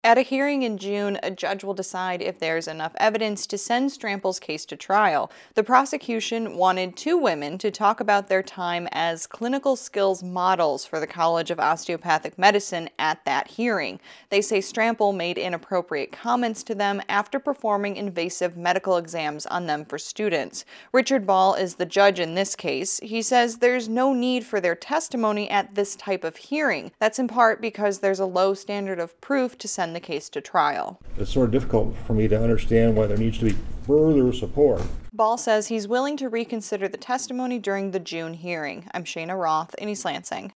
At a hearing in June, a judge will decide if there's enough evidence to send Strample's case to trial. The prosecution wanted two women to talk about their time as clinical skills models for the College of Osteopathic Medicine at that hearing. They say Strample made inappropriate comments to them after performing invasive medical exams on them for students. Richard Ball is the judge in this case. He says there's no need for their testimony at this type of hearing. That's in part because there's a low standard of proof to send the case to trial. It's sort of difficult for me to understand why there needs to be further support. Ball says he's willing to reconsider the testimony during the June hearing. I'm Shayna Roth in East Lansing.